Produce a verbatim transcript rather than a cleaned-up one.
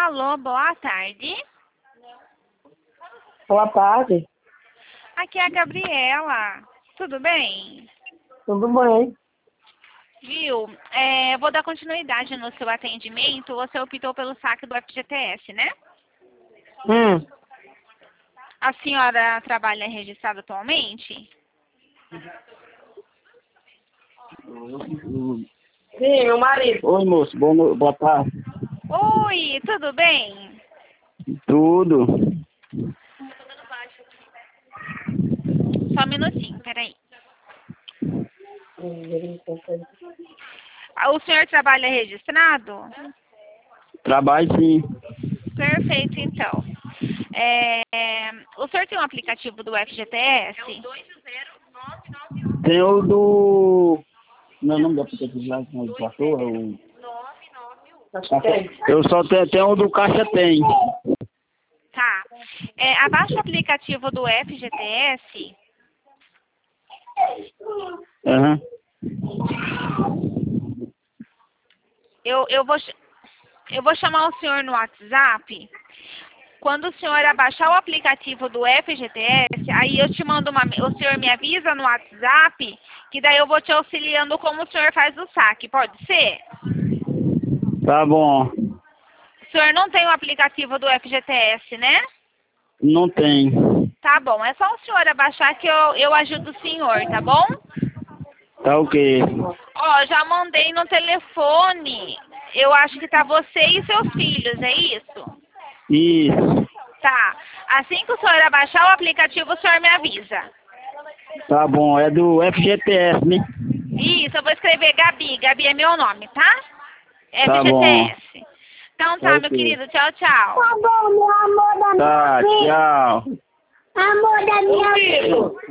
Alô, boa tarde. Boa tarde. Aqui é a Gabriela. Tudo bem? Tudo bem? Viu? É, vou dar continuidade no seu atendimento. Você optou pelo saque do F G T S, né? Hum. A senhora trabalha registrada atualmente? Sim, meu marido. Oi, moço. Boa, no- boa tarde. Oi, tudo bem? Tudo. Só um minutinho, peraí. Ah, O senhor trabalha registrado? Trabalho sim. Perfeito, então. É, o senhor tem um aplicativo do F G T S? Tem o do... Não é o nome do aplicativo lá que nós passou? É o... Acho que tem. Eu só tenho, tenho o do Caixa Tem. Tá. É, abaixa o aplicativo do F G T S. Aham. Eu, eu, vou, ch- eu vou chamar o senhor no WhatsApp. Quando o senhor abaixar o aplicativo do F G T S, aí eu te mando uma... O senhor me avisa no WhatsApp, que daí eu vou te auxiliando como o senhor faz o saque. Pode ser? Tá bom. O senhor não tem o aplicativo do F G T S, né? Não tem. Tá bom. É só o senhor abaixar que eu, eu ajudo o senhor, tá bom? Tá ok. Ó, já mandei no telefone. Eu acho que tá você e seus filhos, é isso? Isso. Tá. Assim que o senhor abaixar o aplicativo, o senhor me avisa. Tá bom. É do F G T S, né? Isso, eu vou escrever Gabi. Gabi é meu nome, tá? Tá bom. F G T S. Então tá, Ok. meu querido. Tchau, tchau. Tá bom, meu amor da minha Tá, vida. tchau. Amor da minha vida.